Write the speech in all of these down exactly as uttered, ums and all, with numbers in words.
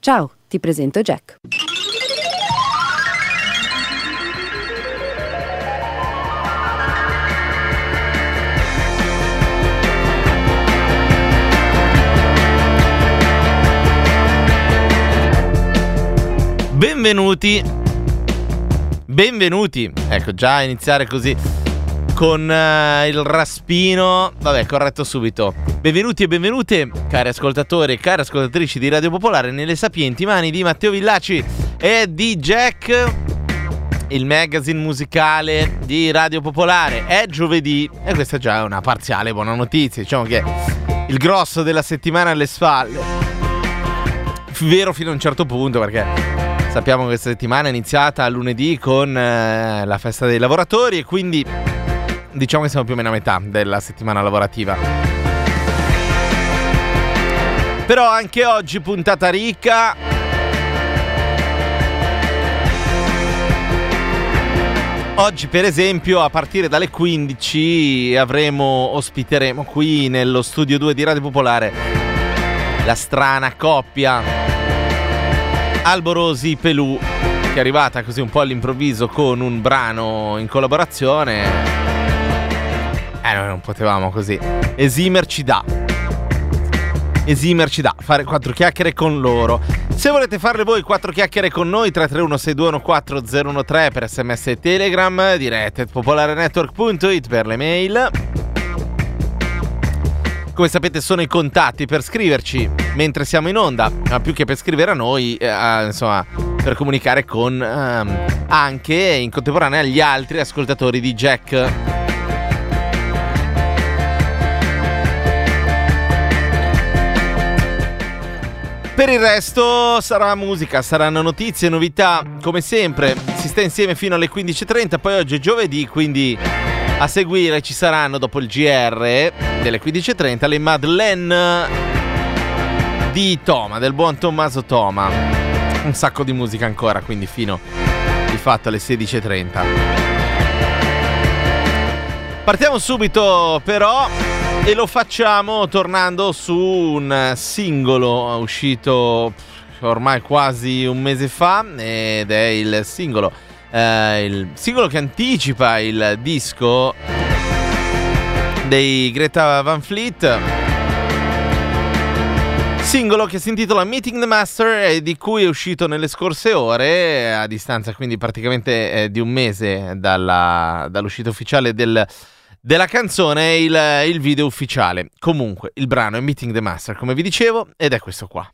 Ciao, ti presento Jack. Benvenuti, benvenuti, ecco già iniziare così con uh, il raspino, vabbè corretto subito. Benvenuti e benvenute cari ascoltatori e cari ascoltatrici di Radio Popolare nelle sapienti mani di Matteo Villaci e di Jack, il magazine musicale di Radio Popolare. È giovedì e questa è già una parziale buona notizia, diciamo che il grosso della settimana alle spalle, vero fino a un certo punto, perché sappiamo che questa settimana è iniziata lunedì con eh, la festa dei lavoratori e quindi diciamo che siamo più o meno a metà della settimana lavorativa. Però anche oggi puntata ricca. Oggi per esempio a partire dalle quindici avremo, ospiteremo qui nello studio due di Radio Popolare la strana coppia Alborosi Pelù, che è arrivata così un po' all'improvviso con un brano in collaborazione. Eh, noi non potevamo così esimerci da Esimerci da fare quattro chiacchiere con loro. Se volete farle voi quattro chiacchiere con noi, tre tre uno sei due uno quattro zero uno tre per sms e telegram, dirette at popolarenetwork punto it per le mail. Come sapete sono i contatti per scriverci mentre siamo in onda, ma più che per scrivere a noi, eh, insomma, per comunicare con ehm, anche in contemporanea gli altri ascoltatori di Jack. Per il resto sarà musica, saranno notizie, novità, come sempre. Si sta insieme fino alle quindici e trenta, poi oggi è giovedì, quindi a seguire ci saranno, dopo il G R delle quindici e trenta, le Madeleine di Toma, del buon Tommaso Toma. Un sacco di musica ancora, quindi fino di fatto alle sedici e trenta. Partiamo subito però e lo facciamo tornando su un singolo uscito ormai quasi un mese fa, ed è il singolo Uh, il singolo che anticipa il disco dei Greta Van Fleet, singolo che si intitola Meeting the Master e di cui è uscito nelle scorse ore, a distanza quindi praticamente eh, di un mese dalla, dall'uscita ufficiale del, della canzone, il, il video ufficiale. Comunque il brano è Meeting the Master, come vi dicevo, ed è questo qua.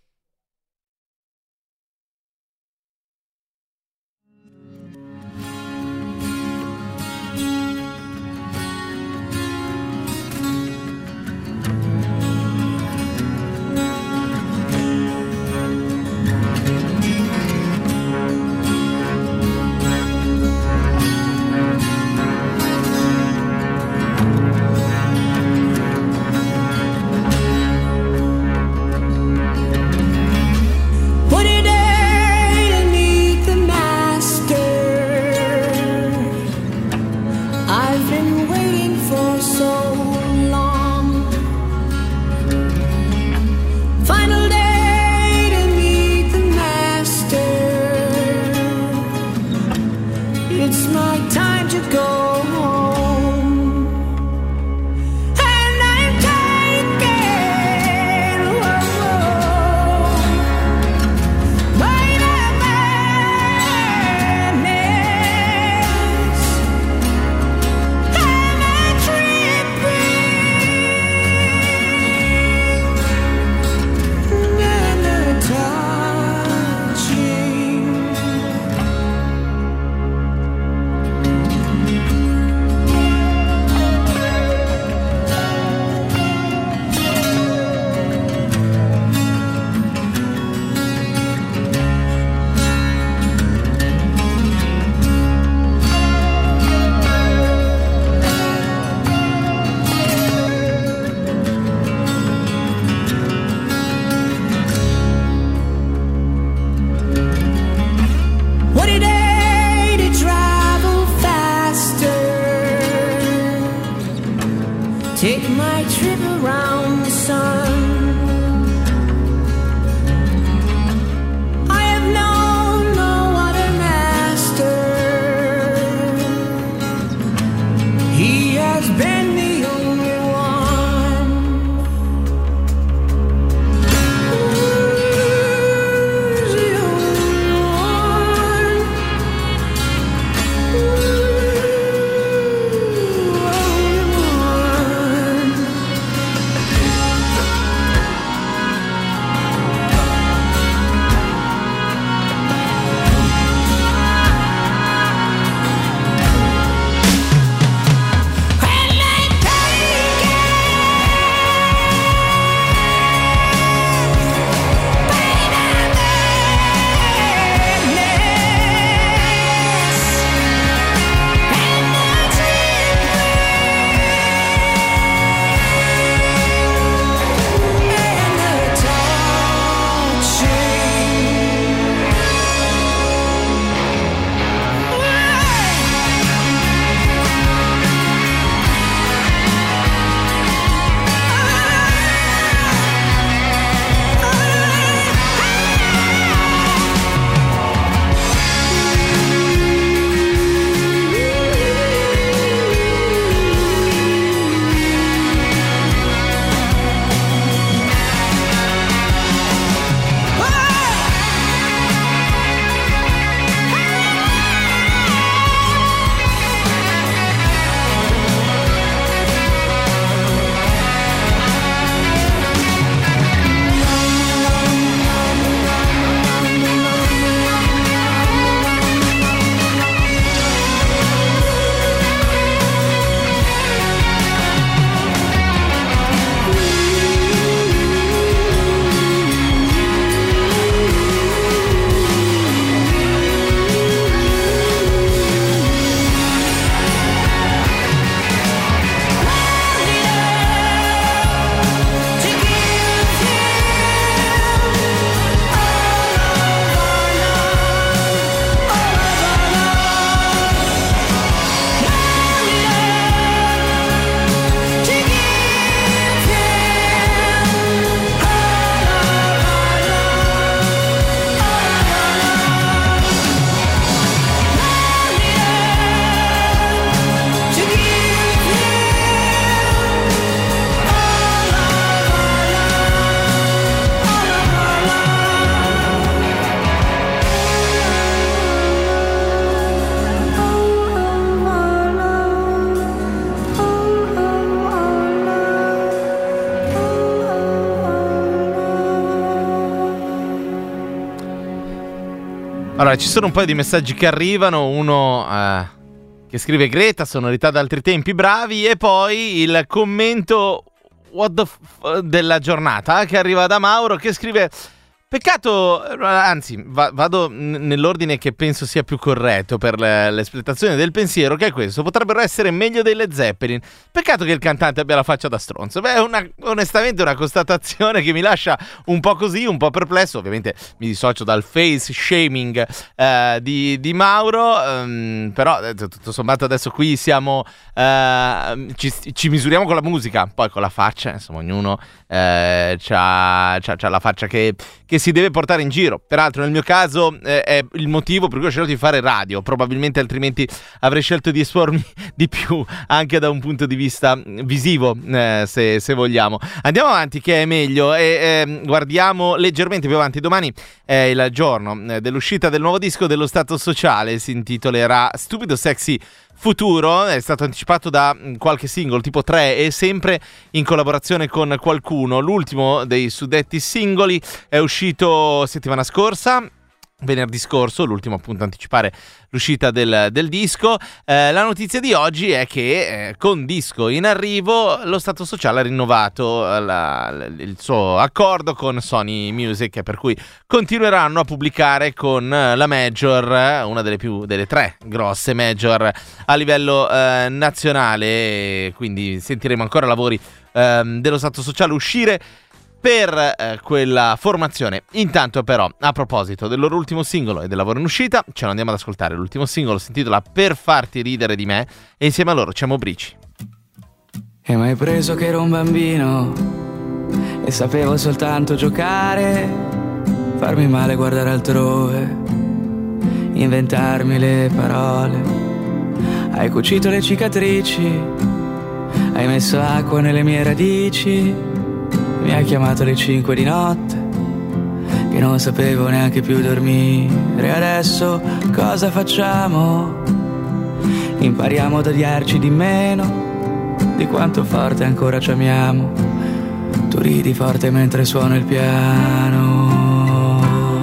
Allora, ci sono un paio di messaggi che arrivano, uno eh, che scrive Greta, sonorità d'altri tempi, bravi, e poi il commento what the f- della giornata che arriva da Mauro, che scrive: peccato, anzi va- vado n- nell'ordine che penso sia più corretto per le- l'espletazione del pensiero, che è questo: potrebbero essere meglio dei Led Zeppelin, peccato che il cantante abbia la faccia da stronzo. Beh, è una, onestamente una constatazione che mi lascia un po' così, un po' perplesso. Ovviamente mi dissocio dal face shaming eh, di, di Mauro, ehm, però eh, tutto sommato adesso qui siamo eh, ci, ci misuriamo con la musica, poi con la faccia, insomma, ognuno eh, c'ha, c'ha, c'ha la faccia che, che si deve portare in giro. Peraltro nel mio caso eh, è il motivo per cui ho scelto di fare radio, probabilmente altrimenti avrei scelto di espormi di più anche da un punto di vista visivo, eh, se, se vogliamo. Andiamo avanti, che è meglio, e eh, guardiamo leggermente più avanti. Domani è il giorno eh, dell'uscita del nuovo disco dello Stato Sociale, si intitolerà Stupido Sexy Futuro, è stato anticipato da qualche singolo, tipo tre, e sempre in collaborazione con qualcuno. L'ultimo dei suddetti singoli è uscito settimana scorsa, venerdì scorso, l'ultimo appunto a anticipare l'uscita del, del disco. Eh, la notizia di oggi è che eh, con disco in arrivo lo Stato Sociale ha rinnovato la, la, il suo accordo con Sony Music, per cui continueranno a pubblicare con la major, una delle più delle tre grosse major a livello eh, nazionale, quindi sentiremo ancora lavori eh, dello Stato Sociale uscire per eh, quella formazione. Intanto però, a proposito del loro ultimo singolo e del lavoro in uscita, ce lo andiamo ad ascoltare. L'ultimo singolo si intitola Per farti ridere di me, e insieme a loro c'è Mobrici. E mai preso che ero un bambino e sapevo soltanto giocare, farmi male, guardare altrove, inventarmi le parole. Hai cucito le cicatrici, hai messo acqua nelle mie radici, mi hai chiamato alle cinque di notte, che non sapevo neanche più dormire. Adesso cosa facciamo? Impariamo ad odiarci di meno, di quanto forte ancora ci amiamo. Tu ridi forte mentre suono il piano.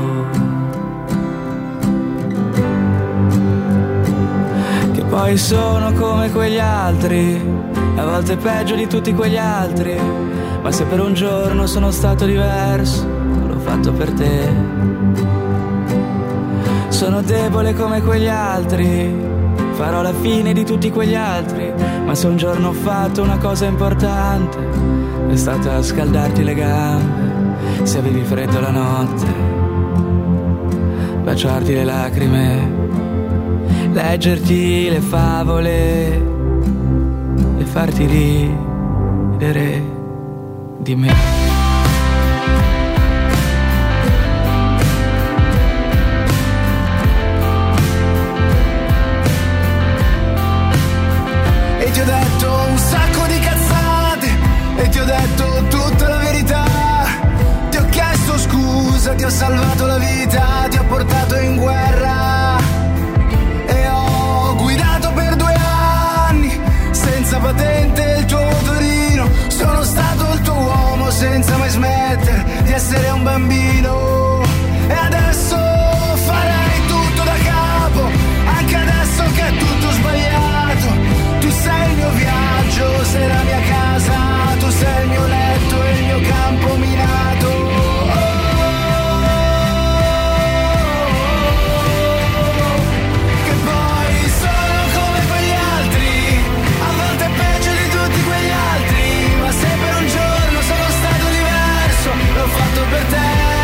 Che poi sono come quegli altri, a volte peggio di tutti quegli altri. Ma se per un giorno sono stato diverso, l'ho fatto per te. Sono debole come quegli altri, farò la fine di tutti quegli altri. Ma se un giorno ho fatto una cosa importante, è stata scaldarti le gambe. Se avevi freddo la notte, baciarti le lacrime, leggerti le favole e farti ridere di me. E ti ho detto un sacco di cazzate, e ti ho detto tutta la verità. Ti ho chiesto scusa, ti ho salvato la vita, ti ho portato in guerra e ho guidato per due anni senza patente il tuo motorino. Sono stato il tuo uomo senza mai smettere di essere un bambino. E adesso farei tutto da capo, anche adesso che è tutto sbagliato. Tu sei il mio viaggio, sei la mia casa, tu sei il mio letto e il mio campo minato. Per te,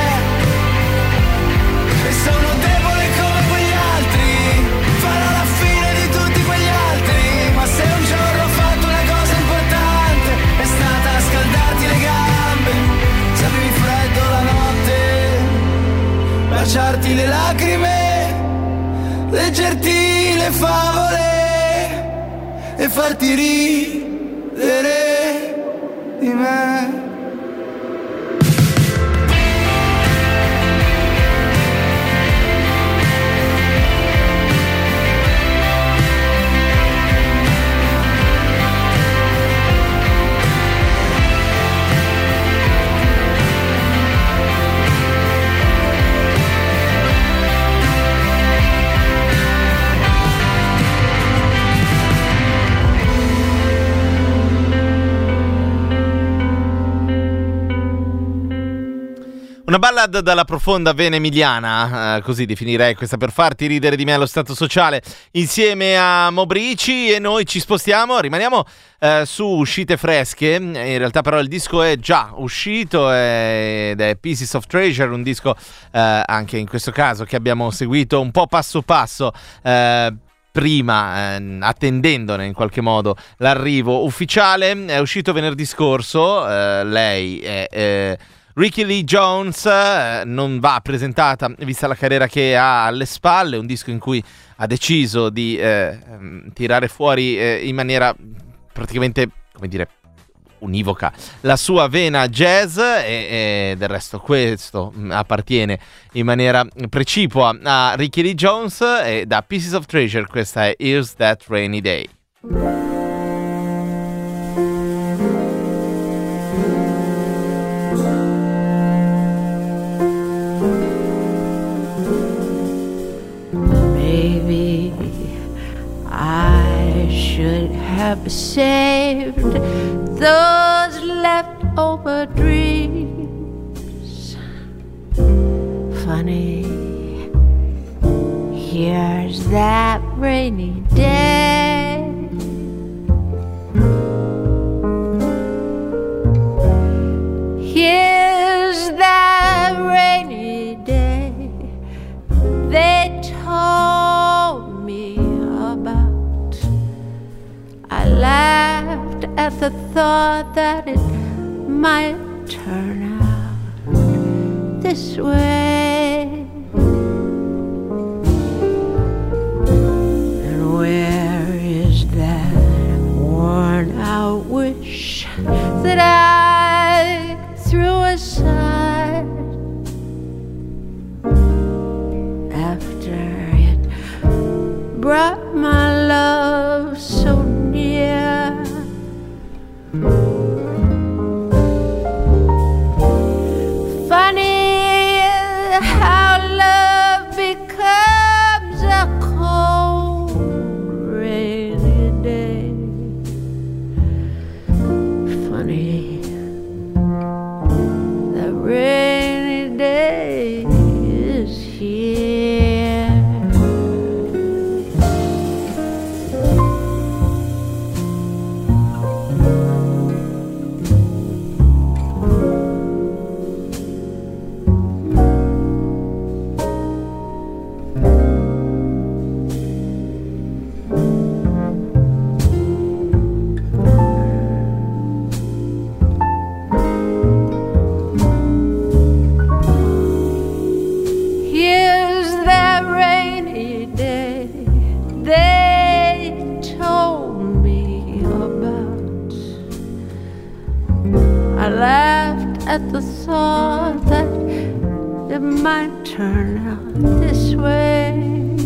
e sono debole come quegli altri, farò la fine di tutti quegli altri. Ma se un giorno ho fatto una cosa importante, è stata scaldarti le gambe, se avevi freddo la notte, baciarti le lacrime, leggerti le favole e farti ridere di me. Una ballad dalla profonda vena emiliana, eh, così definirei questa, per farti ridere di me allo stato sociale, insieme a Mobrici, e noi ci spostiamo, rimaniamo eh, su uscite fresche. In realtà però il disco è già uscito ed è Pieces of Treasure, un disco eh, anche in questo caso che abbiamo seguito un po' passo passo eh, prima, eh, attendendone in qualche modo l'arrivo ufficiale. È uscito venerdì scorso, eh, lei è eh, Ricki Lee Jones, eh, non va presentata vista la carriera che ha alle spalle, un disco in cui ha deciso di eh, tirare fuori eh, in maniera praticamente, come dire, univoca la sua vena jazz, e, e del resto questo appartiene in maniera precipua a Ricki Lee Jones. E da Pieces of Treasure questa è Here's That Rainy Day. Maybe I should have saved those leftover dreams. Funny, here's that rainy day. Here's that rainy day they told me about. I laughed at the thought that it might turn out this way. And where is that worn out wish that I threw aside after it brought my love so near? Funny how love becomes a cold, rainy day. Funny, the rainy day is here. Here's that rainy day they told me about. I laughed at the thought that it might turn out this way.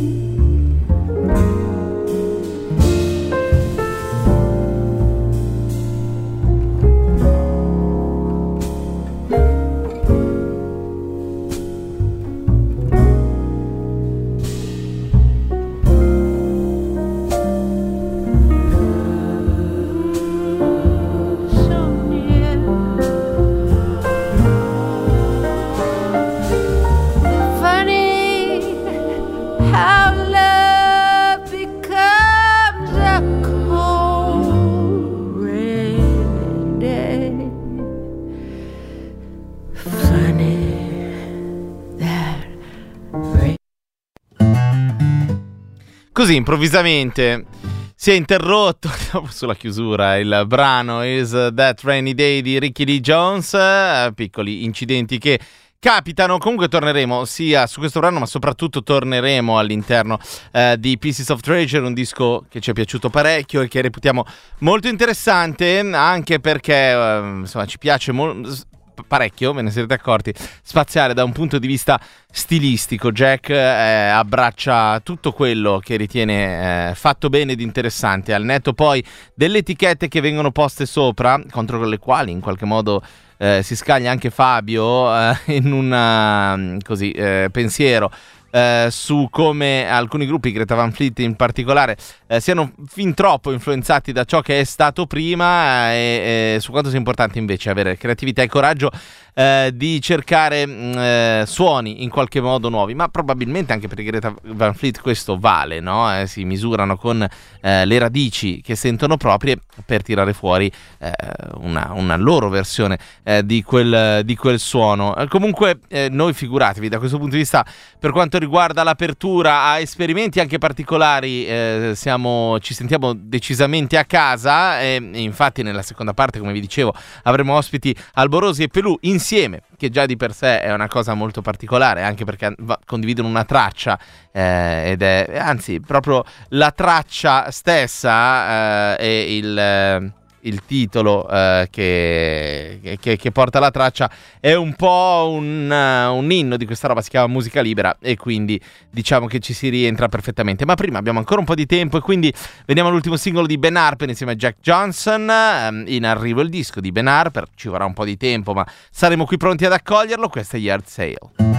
So near. Funny how love becomes a cold, rainy day. Funny that rain. Così improvvisamente si è interrotto sulla chiusura il brano Is That Rainy Day di Ricki Lee Jones. eh, piccoli incidenti che capitano. Comunque torneremo sia su questo brano, ma soprattutto torneremo all'interno eh, di Pieces of Treasure, un disco che ci è piaciuto parecchio e che reputiamo molto interessante, anche perché eh, insomma ci piace molto parecchio, ve ne siete accorti, spaziare da un punto di vista stilistico. Jack eh, abbraccia tutto quello che ritiene eh, fatto bene ed interessante, al netto poi delle etichette che vengono poste sopra, contro le quali in qualche modo eh, si scaglia anche Fabio eh, in un così eh, pensiero Eh, su come alcuni gruppi, Greta Van Fleet in particolare, eh, siano fin troppo influenzati da ciò che è stato prima, e, e su quanto sia importante invece avere creatività e coraggio eh, di cercare mh, eh, suoni in qualche modo nuovi, ma probabilmente anche per Greta Van Fleet questo vale, no? Eh, si misurano con eh, le radici che sentono proprie per tirare fuori eh, una, una loro versione eh, di, quel, di quel suono. Eh, comunque eh, noi figuratevi, da questo punto di vista, per quanto riguarda l'apertura a esperimenti anche particolari, eh, siamo, ci sentiamo decisamente a casa, e, e infatti nella seconda parte, come vi dicevo, avremo ospiti Alborosi e Pelù insieme, che già di per sé è una cosa molto particolare, anche perché va, condividono una traccia eh, ed è, anzi, proprio la traccia stessa eh, e il... Eh, il titolo eh, che, che, che porta la traccia è un po' un, uh, un inno di questa roba, si chiama musica libera, e quindi diciamo che ci si rientra perfettamente. Ma prima abbiamo ancora un po' di tempo e quindi veniamo all'ultimo singolo di Ben Harper insieme a Jack Johnson. Um, in arrivo il disco di Ben Harper, ci vorrà un po' di tempo ma saremo qui pronti ad accoglierlo. Questa è Yard Sale.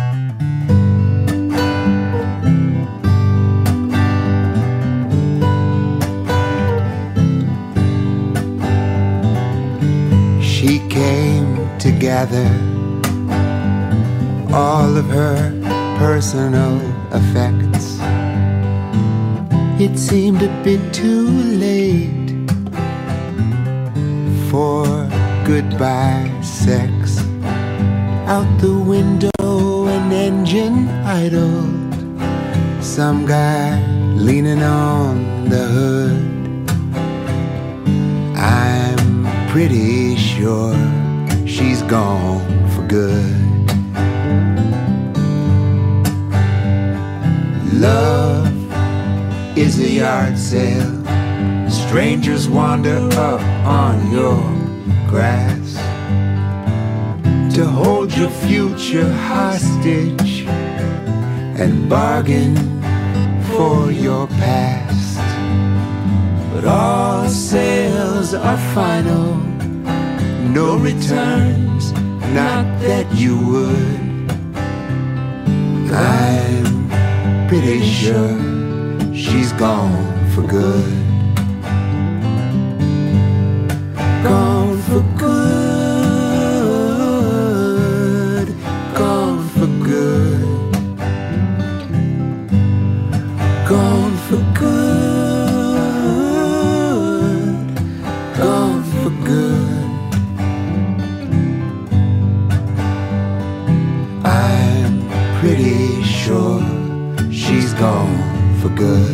She came together, all of her personal effects. It seemed a bit too late for goodbye sex. Out the window, an engine idled, some guy leaning on the hood. I'm pretty sure she's gone for good. Love is a yard sale. Strangers wander up on your grass to hold your future hostage and bargain for your past. But all sales are final, no returns, not that you would. I'm pretty sure she's gone for good. Gone for good, gone for good, gone for good. Pretty sure she's gone for good.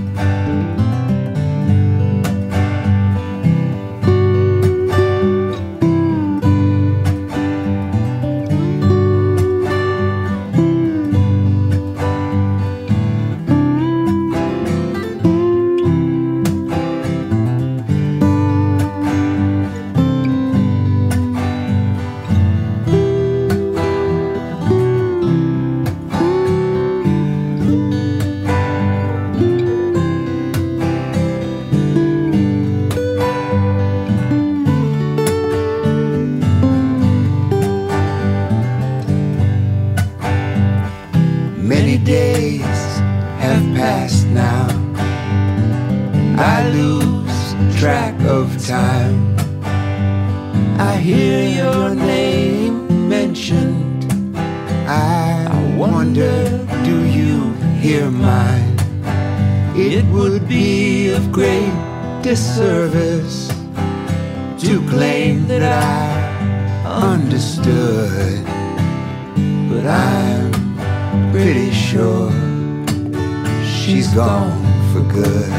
Disservice to claim that I understood, but I'm pretty sure she's gone for good.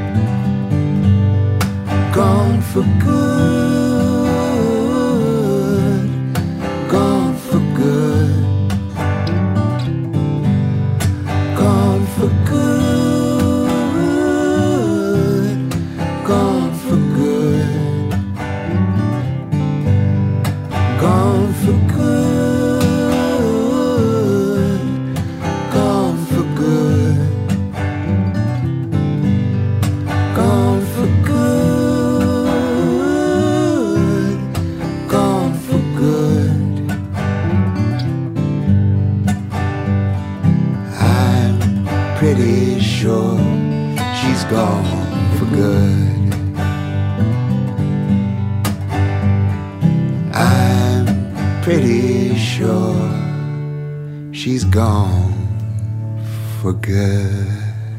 Gone for good, gone for good, gone for good. Pretty sure she's gone for good. I'm pretty sure she's gone for good.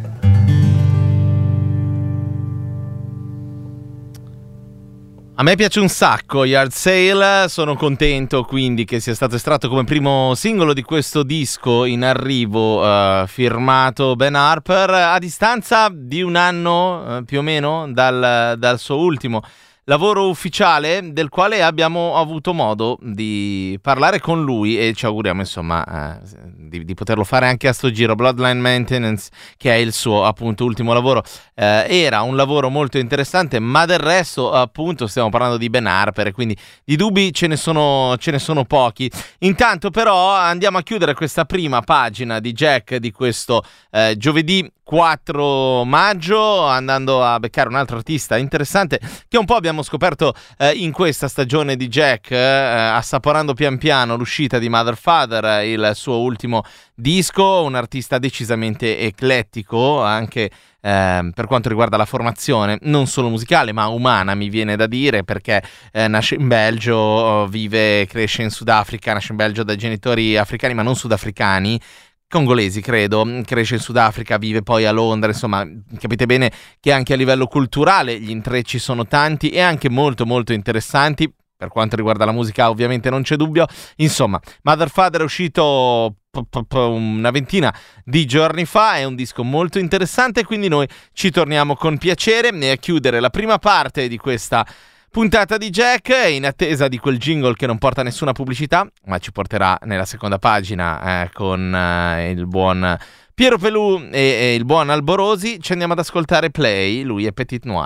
A me piace un sacco Yard Sale, sono contento quindi che sia stato estratto come primo singolo di questo disco in arrivo, uh, firmato Ben Harper, a distanza di un anno uh, più o meno dal, dal suo ultimo lavoro ufficiale, del quale abbiamo avuto modo di parlare con lui e ci auguriamo insomma eh, di, di poterlo fare anche a sto giro. Bloodline Maintenance, che è il suo appunto ultimo lavoro, eh, era un lavoro molto interessante, ma del resto appunto stiamo parlando di Ben Harper e quindi di dubbi ce ne sono, ce ne sono pochi. Intanto però andiamo a chiudere questa prima pagina di Jack di questo eh, giovedì quattro maggio, andando a beccare un altro artista interessante che un po' abbiamo scoperto eh, in questa stagione di Jack, eh, assaporando pian piano l'uscita di Mother Father, il suo ultimo disco, un artista decisamente eclettico anche eh, per quanto riguarda la formazione, non solo musicale ma umana, mi viene da dire, perché eh, nasce in Belgio, vive e cresce in Sudafrica, nasce in Belgio da genitori africani ma non sudafricani, congolesi credo, cresce in Sudafrica, vive poi a Londra, insomma capite bene che anche a livello culturale gli intrecci sono tanti e anche molto molto interessanti. Per quanto riguarda la musica ovviamente non c'è dubbio. Insomma, Mother Father è uscito p- p- p- una ventina di giorni fa, è un disco molto interessante, quindi noi ci torniamo con piacere e a chiudere la prima parte di questa puntata di Jack, in attesa di quel jingle che non porta nessuna pubblicità, ma ci porterà nella seconda pagina eh, con eh, il buon Piero Pelù e, e il buon Alborosi. Ci andiamo ad ascoltare Play, lui è Petit Noir.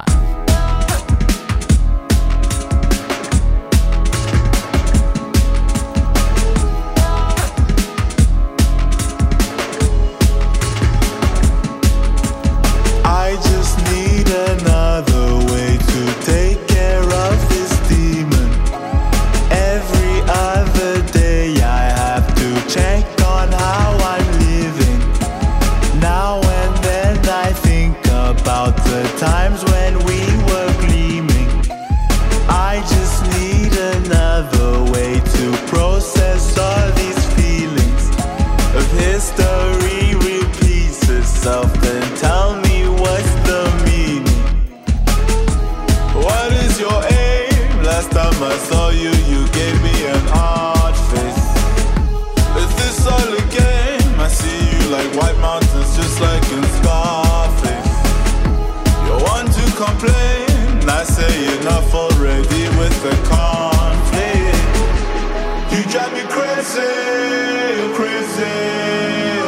I just need another way to take care of this demon. Every other day I have to check on how I'm living. Now and then I think about the times when we were gleaming. I just need another way to process all these feelings. If history repeats itself, then tell me what's the meaning. What is your aim? Last time I saw you, you gave me an odd face. Is this all a game? I see you like white mountains, just like in Scarface. You want to complain? I say enough already with the conflict. You drive me crazy, crazy.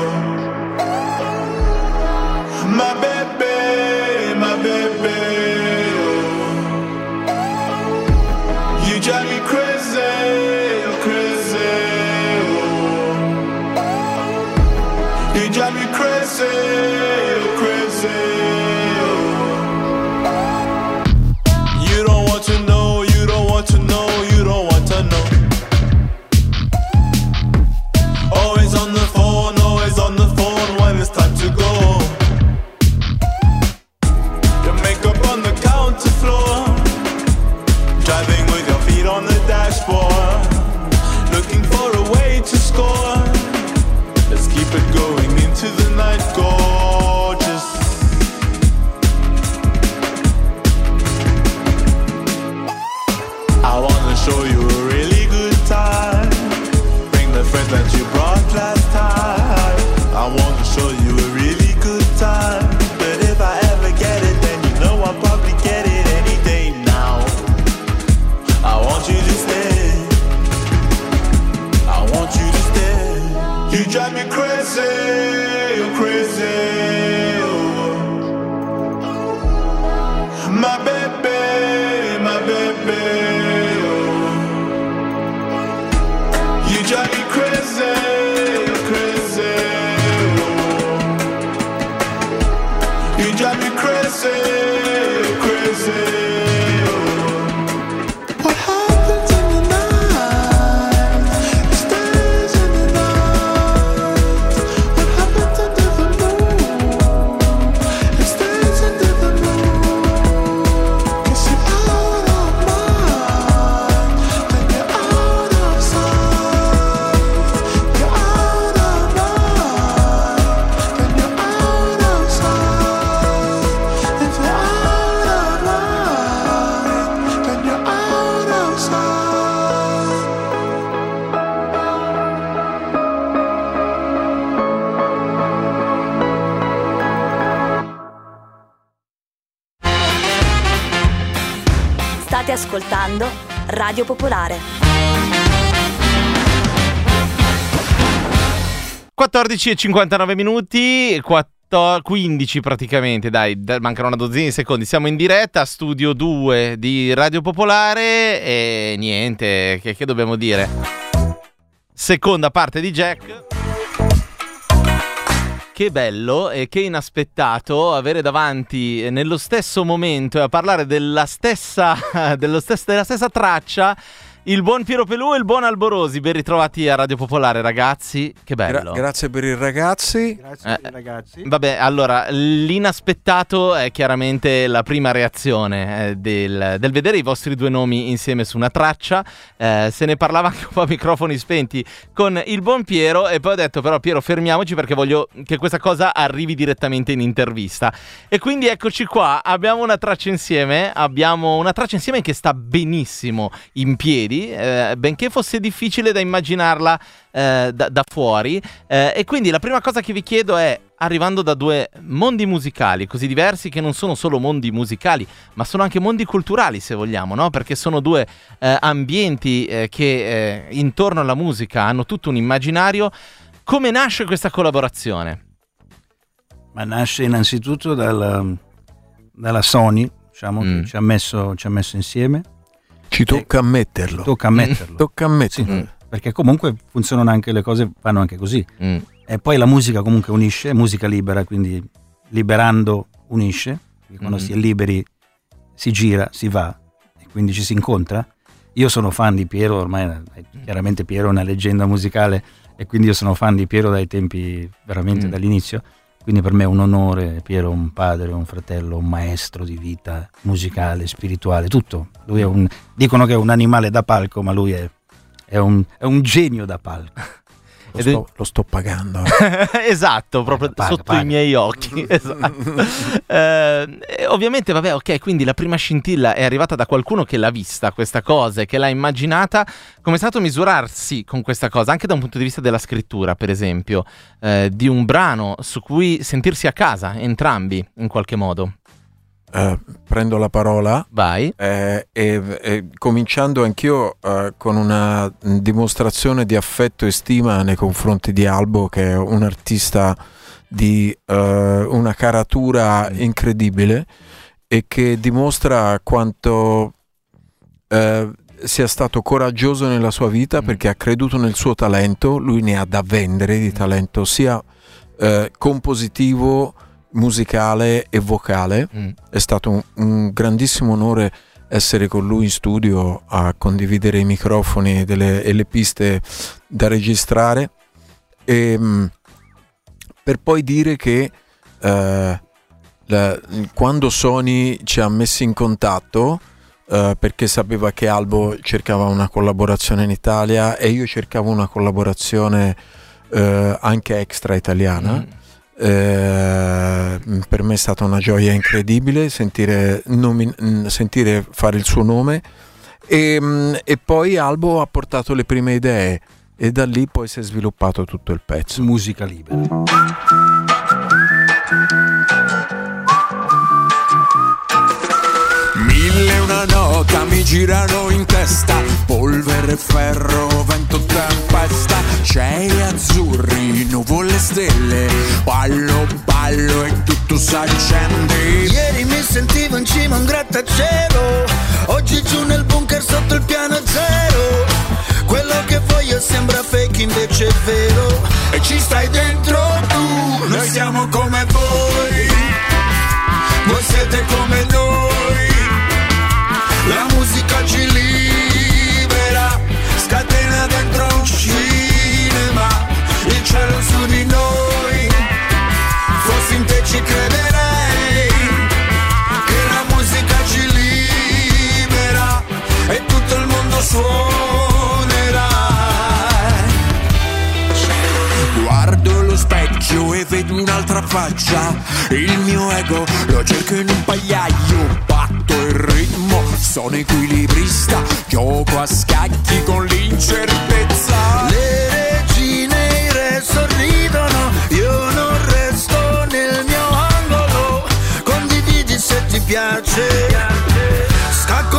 Oh. My baby, my baby. Oh. You drive me crazy, crazy. Oh. You drive me crazy, crazy. You don't want to know, you don't want to know, you don't want to know. Always on the phone, always on the phone when it's time to go. Your makeup on the counter floor, driving with your feet on the dashboard, looking for a way to score. Let's keep it going into the night, gorgeous. I wanna show you a really good time. Bring the friends that you brought last time. I wanna show you a really good time. But if I ever get it, then you know I'll probably get it any day now. I want you to stay. I want you to stay. You drive me crazy, you're crazy. Oh. My baby, my baby. You drive me crazy, crazy. Oh. You drive me crazy, crazy. Oh. What happens in the night? It stays in the night. What happens under the moon? ascoltando Radio Popolare. quattordici e cinquantanove minuti, quindici praticamente, dai, mancano una dozzina di secondi. Siamo in diretta, studio due di Radio Popolare e niente, che, che dobbiamo dire? Seconda parte di Jack. Che bello e che inaspettato avere davanti nello stesso momento e a parlare della stessa, dello stesso, della stessa traccia il buon Piero Pelù e il buon Alborosi. Ben ritrovati a Radio Popolare, ragazzi. Che bello. Gra- grazie per i ragazzi. Grazie eh, per i ragazzi. Vabbè, allora, l'inaspettato è chiaramente la prima reazione eh, del, del vedere i vostri due nomi insieme su una traccia. Eh, se ne parlava anche un po' a microfoni spenti con il buon Piero e poi ho detto però Piero fermiamoci perché voglio che questa cosa arrivi direttamente in intervista. E quindi eccoci qua, abbiamo una traccia insieme, abbiamo una traccia insieme che sta benissimo in piedi. Eh, benché fosse difficile da immaginarla eh, da, da fuori eh, e quindi la prima cosa che vi chiedo è, arrivando da due mondi musicali così diversi che non sono solo mondi musicali ma sono anche mondi culturali se vogliamo, no? Perché sono due eh, ambienti eh, che eh, intorno alla musica hanno tutto un immaginario. Come nasce questa collaborazione? Ma nasce innanzitutto dalla, dalla Sony, diciamo, Mm. che ci ha messo, ci ha messo insieme. Ci tocca ammetterlo. Tocca ammetterlo. Tocca ammetterlo. Sì, perché comunque funzionano anche le cose, vanno anche così. Mm. E poi la musica comunque unisce, è musica libera, quindi liberando unisce. Quindi quando Mm. si è liberi si gira, si va e quindi ci si incontra. Io sono fan di Piero, ormai eh, chiaramente Piero è una leggenda musicale e quindi io sono fan di Piero dai tempi veramente Mm. dall'inizio. Quindi per me è un onore, Piero è un padre, un fratello, un maestro di vita musicale, spirituale, tutto. Lui è un, dicono che è un animale da palco, ma lui è, è, un, è un genio da palco. Lo sto, lo sto pagando. Esatto, proprio Paga, sotto paga. i miei occhi. Esatto. Eh, e ovviamente, vabbè, ok, quindi la prima scintilla è arrivata da qualcuno che l'ha vista questa cosa e che l'ha immaginata. Come è stato misurarsi con questa cosa, anche da un punto di vista della scrittura, per esempio, eh, di un brano su cui sentirsi a casa, entrambi, in qualche modo? Eh, prendo la parola. Vai. Eh, e, e cominciando anch'io eh, con una dimostrazione di affetto e stima nei confronti di Albo, che è un artista di eh, una caratura incredibile e che dimostra quanto eh, sia stato coraggioso nella sua vita, perché ha creduto nel suo talento. Lui ne ha da vendere di talento sia eh, compositivo, musicale e vocale. Mm. È stato un, un grandissimo onore essere con lui in studio a condividere i microfoni delle, e le piste da registrare e, mh, per poi dire che eh, la, quando Sony ci ha messi in contatto eh, perché sapeva che Albo cercava una collaborazione in Italia e io cercavo una collaborazione eh, anche extra italiana. Mm. Eh, per me è stata una gioia incredibile sentire, nomi- sentire fare il suo nome e, e poi Albo ha portato le prime idee e da lì poi si è sviluppato tutto il pezzo. Musica libera. Mille e una nota mi girano in testa, polvere, ferro, vento, tempesta, cieli azzurri, nuvole, stelle, ballo, ballo e tutto s'accende. Ieri mi sentivo in cima a un grattacielo, oggi giù nel bunker sotto il piano zero. Quello che voglio sembra fake invece è vero, e ci stai dentro tu. Noi siamo come voi, voi siete come noi. La musica ci libera, scatena dentro un cinema, il cielo su di noi. Fossi in te ci crederei, che la musica ci libera e tutto il mondo suonerà. Guardo lo specchio e vedo un'altra faccia, il mio ego lo cerco in un pagliaio, batto il ritmo, sono equilibrista, gioco a scacchi con l'incertezza. Le regine e i re sorridono, io non resto nel mio angolo, condividi se ti piace, scacco matto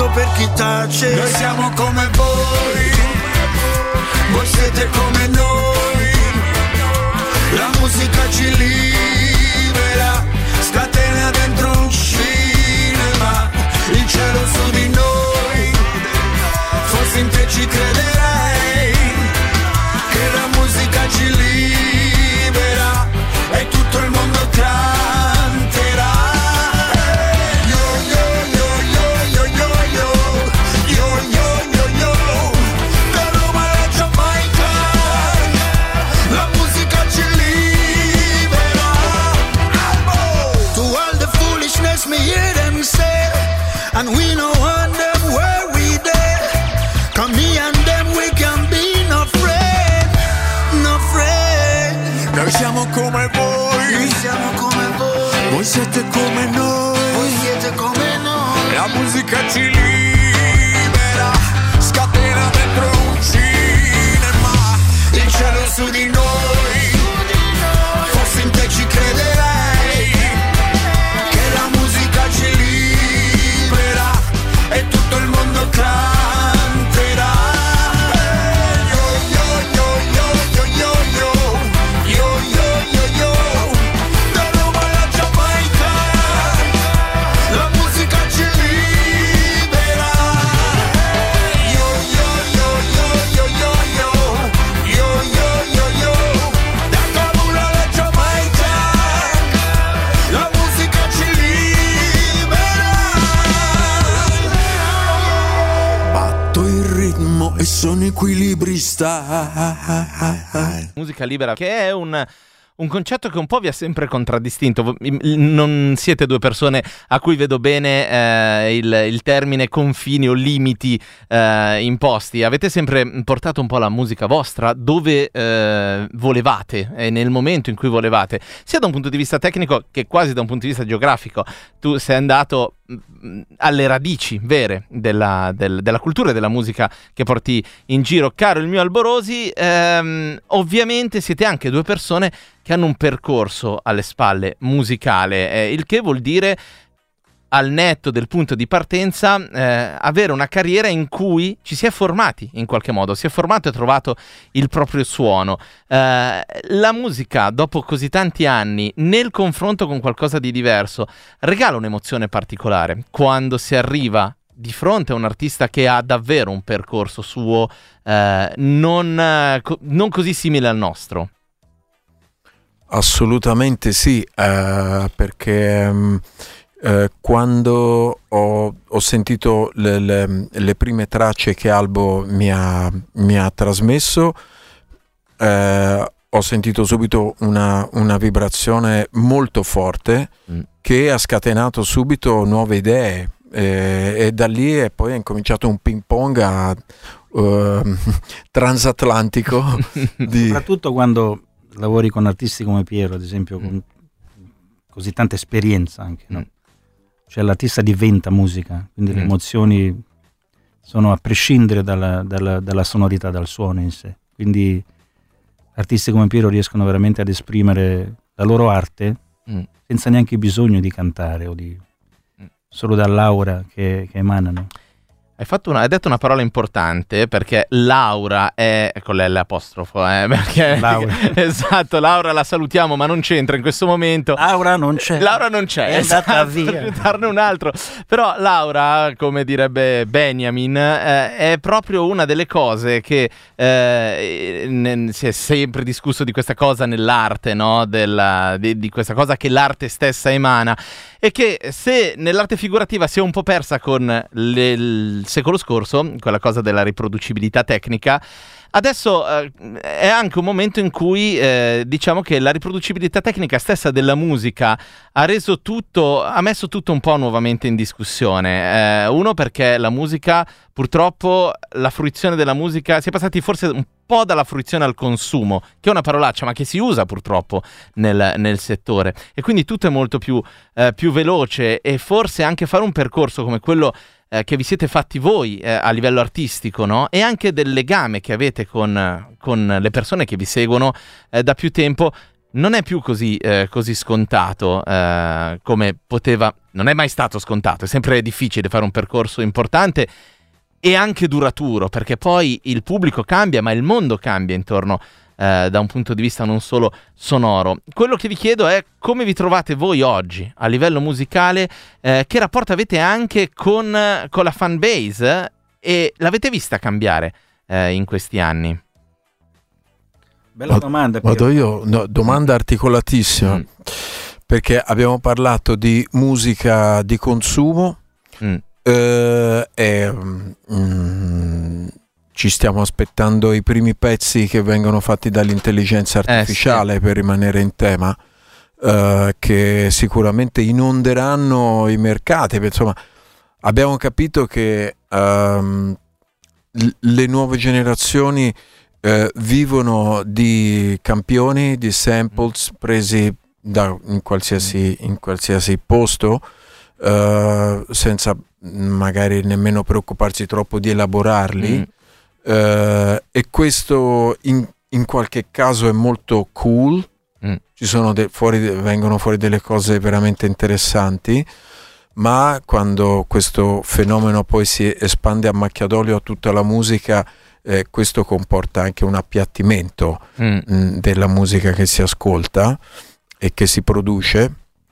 solo per chi tace. Noi siamo come voi, voi siete come noi. La musica ci libera, scatena dentro un cinema. Il cielo su di noi, forse in te ci crederei. Che la musica ci libera e tutto il mondo canterà. Yo yo yo yo yo yo yo yo yo yo yo. Da Roma alla Giamaica, la musica ci libera. To all the foolishness me hear them say, and we know on them where we there. Come me and them we can be no friend, no friend. Noi siamo come voi, noi siamo come voi. Voi siete come noi, voi siete come noi. La musica ci libera, scatena dentro un cinema. Il cielo su di noi, forse in te ci crederei. Che la musica ci libera e tutto il mondo canterà. Yo yo yo yo yo yo yo yo yo yo yo. Da Roma alla Giamaica, la musica ci libera. Yo yo yo yo yo yo yo yo yo yo yo. Da Kabul alla Giamaica, la musica ci libera. Batto il ritmo e sono equilibrista. Musica libera, che è un, un concetto che un po' vi ha sempre contraddistinto. Non siete due persone a cui vedo bene eh, il, il termine confini o limiti eh, imposti. Avete sempre portato un po' la musica vostra dove eh, volevate e nel momento in cui volevate, sia da un punto di vista tecnico che quasi da un punto di vista geografico. Tu sei andato mh, alle radici vere della, del, della cultura e della musica che porti in giro. Caro il mio Alborosi, ehm, ovviamente siete anche due persone che hanno un percorso alle spalle musicale, eh, il che vuol dire, al netto del punto di partenza, eh, avere una carriera in cui ci si è formati in qualche modo, si è formato e trovato il proprio suono. Eh, la musica, dopo così tanti anni, nel confronto con qualcosa di diverso, regala un'emozione particolare quando si arriva di fronte a un artista che ha davvero un percorso suo eh, non, eh, co- non così simile al nostro. Assolutamente sì, eh, perché um, eh, quando ho, ho sentito le, le, le prime tracce che Albo mi ha, mi ha trasmesso, eh, ho sentito subito una, una vibrazione molto forte mm. che ha scatenato subito nuove idee, eh, e da lì è poi è incominciato un ping pong a, uh, transatlantico di... soprattutto quando lavori con artisti come Piero, ad esempio, con così tanta esperienza anche, no? Cioè l'artista diventa musica, quindi mm. le emozioni sono a prescindere dalla, dalla, dalla sonorità, dal suono in sé. Quindi artisti come Piero riescono veramente ad esprimere la loro arte mm. senza neanche bisogno di cantare o di mm. solo dall'aura che, che emanano. Hai, fatto una, hai detto una parola importante, perché Laura è con l'L apostrofo, eh, perché Laura. Esatto, Laura la salutiamo, ma non c'entra in questo momento. Laura non c'è. Laura non c'è, è esatto, andata via. Per citarne un altro. Però Laura, come direbbe Benjamin, eh, è proprio una delle cose che eh, ne, si è sempre discusso di questa cosa nell'arte, no? Della, di, di questa cosa che l'arte stessa emana, e che se nell'arte figurativa si è un po' persa con le, il secolo scorso, quella cosa della riproducibilità tecnica, adesso eh, è anche un momento in cui eh, diciamo che la riproducibilità tecnica stessa della musica ha reso tutto, ha messo tutto un po' nuovamente in discussione. Eh, uno, perché la musica, purtroppo, la fruizione della musica, si è passati forse un po' dalla fruizione al consumo, che è una parolaccia, ma che si usa purtroppo nel, nel settore, e quindi tutto è molto più, eh, più veloce, e forse anche fare un percorso come quello Eh, che vi siete fatti voi eh, a livello artistico, no? E anche del legame che avete con, con le persone che vi seguono eh, da più tempo, non è più così, eh, così scontato eh, come poteva, non è mai stato scontato, è sempre difficile fare un percorso importante e anche duraturo, perché poi il pubblico cambia, ma il mondo cambia intorno eh, da un punto di vista non solo sonoro. Quello che vi chiedo è come vi trovate voi oggi a livello musicale, eh, che rapporto avete anche con, con la fan base e l'avete vista cambiare eh, in questi anni? Bella domanda. Vado io, no, domanda articolatissima, mm. perché abbiamo parlato di musica di consumo mm. eh, e mm, ci stiamo aspettando i primi pezzi che vengono fatti dall'intelligenza artificiale, eh, sì. per rimanere in tema, eh, che sicuramente inonderanno i mercati. Insomma, abbiamo capito che um, l- le nuove generazioni Eh, vivono di campioni, di samples presi da, in, qualsiasi, in qualsiasi posto, eh, senza magari nemmeno preoccuparsi troppo di elaborarli, mm. eh, e questo in, in qualche caso è molto cool. mm. Ci sono de- fuori, vengono fuori delle cose veramente interessanti, ma quando questo fenomeno poi si espande a macchia d'olio a tutta la musica, Eh, questo comporta anche un appiattimento mm. mh, della musica che si ascolta e che si produce.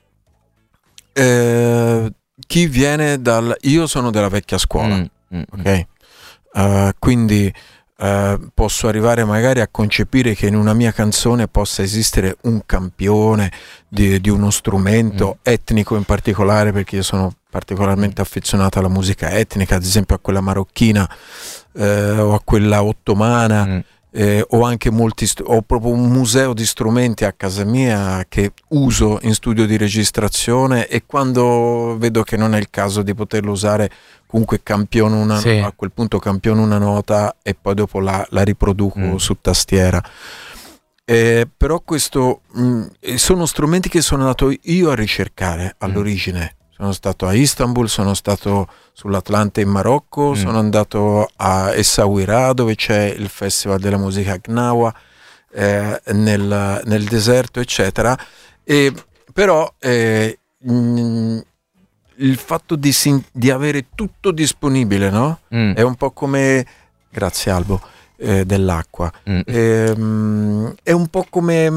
Eh, chi viene dal... Io sono della vecchia scuola, mm. Mm. ok? Uh, quindi uh, posso arrivare magari a concepire che in una mia canzone possa esistere un campione di, di uno strumento mm. etnico in particolare, perché io sono particolarmente affezionato alla musica etnica, ad esempio a quella marocchina, Eh, o a quella ottomana, mm. eh, ho anche molti st- ho proprio un museo di strumenti a casa mia che uso in studio di registrazione, e quando vedo che non è il caso di poterlo usare, comunque campiono una, sì. a quel punto campiono una nota e poi dopo la, la riproduco mm. su tastiera. Eh, però questo mh, sono strumenti che sono andato io a ricercare all'origine. mm. Sono stato a Istanbul, sono stato sull'Atlante in Marocco, mm. sono andato a Essaouira, dove c'è il festival della musica Gnawa, eh, nel, nel deserto, eccetera. E però eh, mh, il fatto di, di avere tutto disponibile, no? Mm. È un po' come, grazie Albo, eh, dell'acqua. Mm. Eh, mh, è un po' come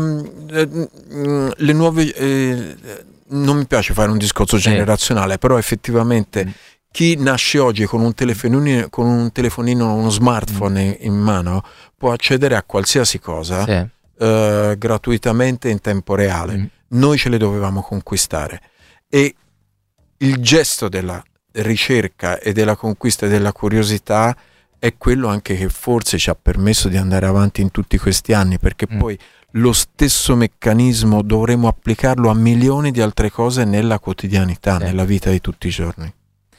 mh, le nuove... Eh, non mi piace fare un discorso generazionale, però effettivamente mm. chi nasce oggi con un telefonino, con un telefonino, uno smartphone mm. in mano, può accedere a qualsiasi cosa sì. eh, gratuitamente in tempo reale. Mm. Noi ce le dovevamo conquistare, e il gesto della ricerca e della conquista e della curiosità è quello anche che forse ci ha permesso di andare avanti in tutti questi anni, perché mm. poi lo stesso meccanismo dovremo applicarlo a milioni di altre cose nella quotidianità, sì. nella vita di tutti i giorni.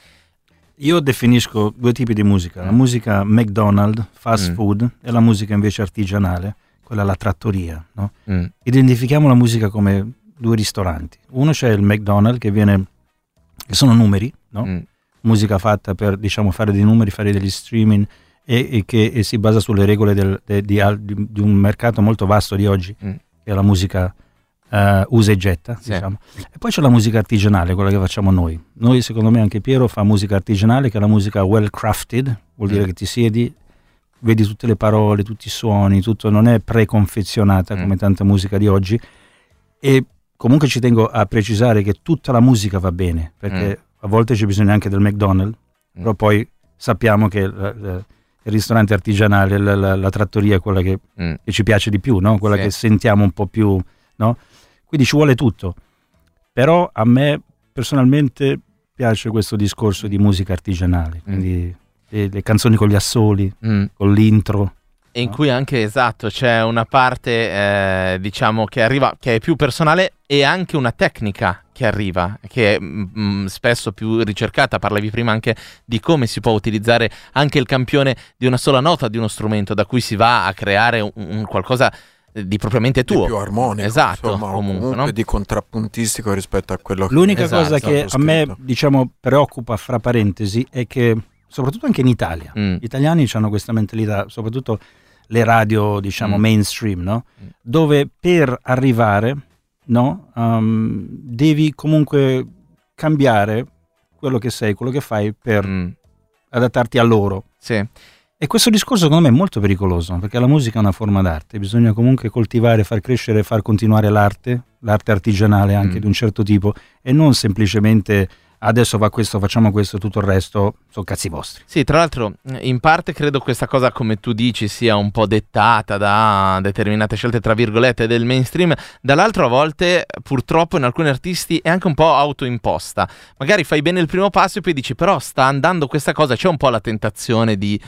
Io definisco due tipi di musica: la musica McDonald's, fast mm. food, e la musica invece artigianale, quella alla trattoria, no? mm. Identifichiamo la musica come due ristoranti. Uno c'è il McDonald's, che viene, che sono numeri, no? mm. musica fatta per, diciamo, fare dei numeri, fare degli streaming, e, e che e si basa sulle regole del, de, di, di, di un mercato molto vasto di oggi, mm. che è la musica uh, usa e getta, sì. diciamo. E poi c'è la musica artigianale, quella che facciamo noi. Noi, secondo me, anche Piero fa musica artigianale, che è la musica well crafted, vuol dire mm. che ti siedi, vedi tutte le parole, tutti i suoni, tutto non è preconfezionata mm. come tanta musica di oggi. E comunque ci tengo a precisare che tutta la musica va bene, perché mm. a volte c'è bisogno anche del McDonald's, mm. però poi sappiamo che la, la, il ristorante artigianale, la, la, la trattoria è quella che, mm. che ci piace di più, no? Quella sì. che sentiamo un po' più, no? Quindi ci vuole tutto. Però a me personalmente piace questo discorso di musica artigianale, quindi mm. le, le canzoni con gli assoli, mm. con l'intro. E in no? cui anche, esatto, c'è una parte, eh, diciamo, che arriva, che è più personale, e anche una tecnica che arriva, che è mh, spesso più ricercata. Parlavi prima anche di come si può utilizzare anche il campione di una sola nota di uno strumento, da cui si va a creare un, un qualcosa di propriamente tuo. Di più armonico, esatto, insomma, comunque, comunque no? di contrappuntistico rispetto a quello che... L'unica esatto, cosa che a me, diciamo, preoccupa, fra parentesi, è che soprattutto anche in Italia, mm. gli italiani hanno questa mentalità, soprattutto le radio, diciamo, Mm. mainstream, no? Mm. Dove per arrivare, no, um, devi comunque cambiare quello che sei, quello che fai per Mm. adattarti a loro. Sì. E questo discorso secondo me è molto pericoloso, perché la musica è una forma d'arte, bisogna comunque coltivare, far crescere, far continuare l'arte, l'arte artigianale anche Mm. di un certo tipo, e non semplicemente adesso va questo, facciamo questo, tutto il resto sono cazzi vostri. Sì, tra l'altro in parte credo questa cosa, come tu dici, sia un po' dettata da determinate scelte tra virgolette del mainstream, dall'altro a volte purtroppo in alcuni artisti è anche un po' autoimposta. Magari fai bene il primo passo e poi dici però sta andando questa cosa, c'è un po' la tentazione di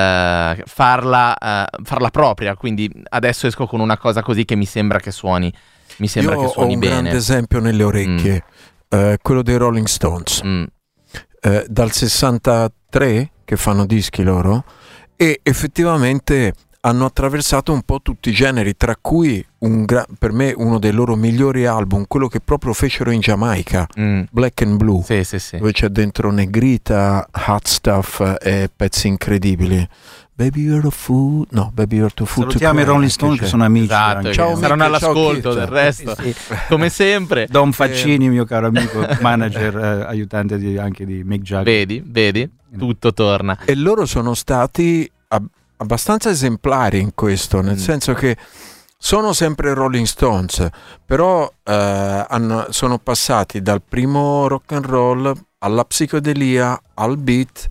eh, farla, eh, farla propria, quindi adesso esco con una cosa così che mi sembra che suoni, mi sembra Io che suoni ho un bene. grande esempio nelle orecchie, eh, quello dei Rolling Stones. Mm. Eh, dal sessantatré che fanno dischi loro, e effettivamente hanno attraversato un po' tutti i generi, tra cui un gra- per me uno dei loro migliori album, quello che proprio fecero in Giamaica, Mm. Black and Blue, Sì, sì, sì. dove c'è dentro negrita, hot stuff e pezzi incredibili. Baby you're a fool, no, Baby you're too fool to Salutiamo i cry, Rolling che Stone che c'è. sono amici. Esatto, anche. Ciao, saranno Mick, ciao, all'ascolto Kit. del resto, Sì, sì. come sempre. Don Faccini, mio caro amico, manager, eh, aiutante di- anche di Mick Jagger. Vedi, vedi, tutto torna. E loro sono stati ab- abbastanza esemplari in questo, nel Mm. senso che sono sempre Rolling Stones, però eh, hanno- sono passati dal primo rock and roll alla psicodelia, al beat,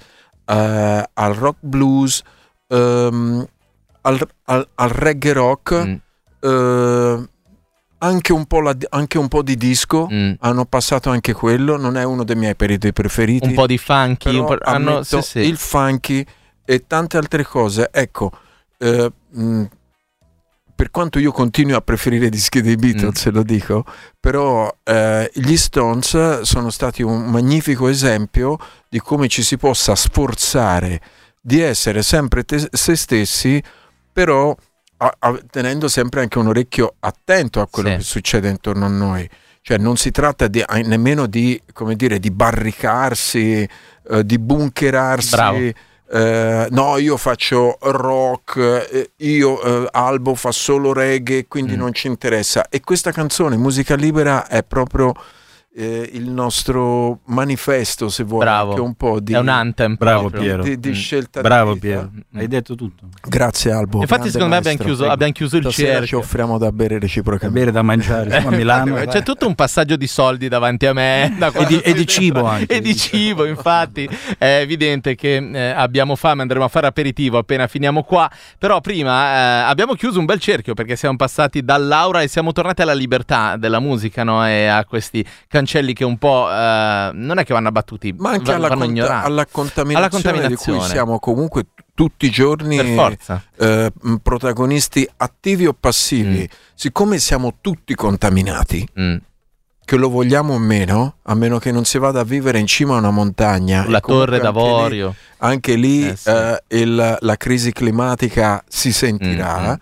eh, al rock blues, ehm, al, al- al reggae rock, Mm, eh, anche, un po' la- anche un po' di disco. mm. Hanno passato anche quello, non è uno dei miei periodi preferiti. Un po' di funky, Però un po', hanno, ammetto, sì, sì. il funky e tante altre cose. Ecco, eh, mh, per quanto io continui a preferire i dischi dei Beatles, Mm. lo dico, però eh, gli Stones sono stati un magnifico esempio di come ci si possa sforzare di essere sempre te- se stessi, però a- a- tenendo sempre anche un orecchio attento a quello Sì. che succede intorno a noi. Cioè non si tratta di, eh, nemmeno di, come dire, di barricarsi, eh, di bunkerarsi. Bravo. Eh, no, io faccio rock, eh, io eh, Albo fa solo reggae, quindi Mm. non ci interessa. E questa canzone, Musica Libera, è proprio eh, il nostro manifesto, se vuoi, Bravo. anche un po' di, È un anthem Bravo, proprio. Piero. di, di Mm. scelta. Bravo di vita. Piero, hai detto tutto. Grazie Albo. Infatti grande secondo me abbiamo maestro. chiuso, abbiamo chiuso il Stasera ci cerchio. offriamo da bere Da reciprocamente. bere, da mangiare, siamo a Milano. Eh, C'è tutto un passaggio di soldi davanti a me da E quando di- e sei di cibo dentro. anche. E di cibo, infatti è evidente che eh, abbiamo fame, andremo a fare aperitivo appena finiamo qua. Però prima eh, abbiamo chiuso un bel cerchio, perché siamo passati dall'aura e siamo tornati alla libertà della musica, no? E a questi cancelli che un po' eh, non è che vanno abbattuti, Ma anche va- alla, vanno conta- ignorati. alla contaminazione, Alla di contaminazione. cui siamo comunque t- tutti i giorni Per forza. eh, m, protagonisti attivi o passivi. Mm. Siccome siamo tutti contaminati, Mm. che lo vogliamo o meno, a meno che non si vada a vivere in cima a una montagna, La e comunque torre anche d'avorio. lì, anche lì Eh, sì. eh, il- la crisi climatica si sentirà.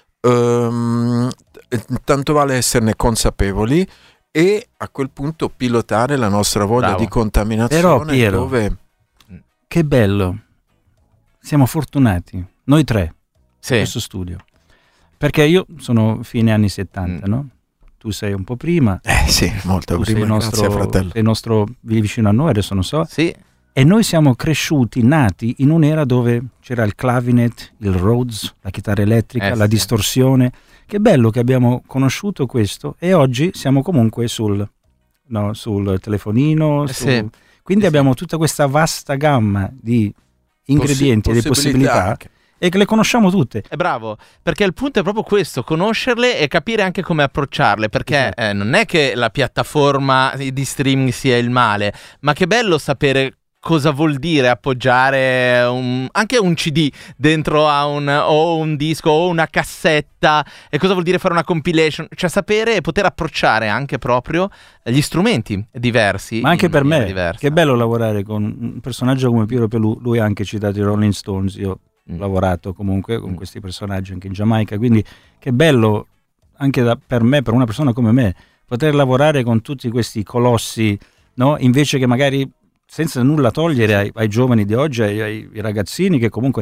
Ehm, t- tanto vale esserne consapevoli e a quel punto pilotare la nostra voglia Bravo. di contaminazione. Però, Piero, dove Che bello, siamo fortunati, noi tre, in Sì. questo studio. Perché io sono fine anni settanta, Mm. no? Tu sei un po' prima, eh sì, molto tu sei prima, il nostro, grazie fratello. sei il nostro, vivi vicino a noi, adesso non so. Sì. E noi siamo cresciuti, nati in un'era dove c'era il clavinet, il Rhodes, la chitarra elettrica, Eh, la sì. distorsione. Che bello che abbiamo conosciuto questo e oggi siamo comunque sul, no, sul telefonino. Eh, su- sì. Quindi Sì, abbiamo tutta questa vasta gamma di ingredienti e di possibilità anche. e che le conosciamo tutte. È bravo, perché il punto è proprio questo, conoscerle e capire anche come approcciarle, perché Esatto. eh, non è che la piattaforma di streaming sia il male, ma che bello sapere cosa vuol dire appoggiare un- anche un C D dentro a un, o un disco o una cassetta, e cosa vuol dire fare una compilation, cioè sapere e poter approcciare anche proprio gli strumenti diversi. Ma anche in per me, maniera diversa. che bello lavorare con un personaggio come Piero Pelù. Lui ha anche citato i Rolling Stones, io Mm. ho lavorato comunque con Mm. questi personaggi anche in Giamaica, quindi che bello anche da- per me, per una persona come me, poter lavorare con tutti questi colossi, no? Invece che magari, senza nulla togliere ai, ai giovani di oggi, ai, ai- ai ragazzini che comunque,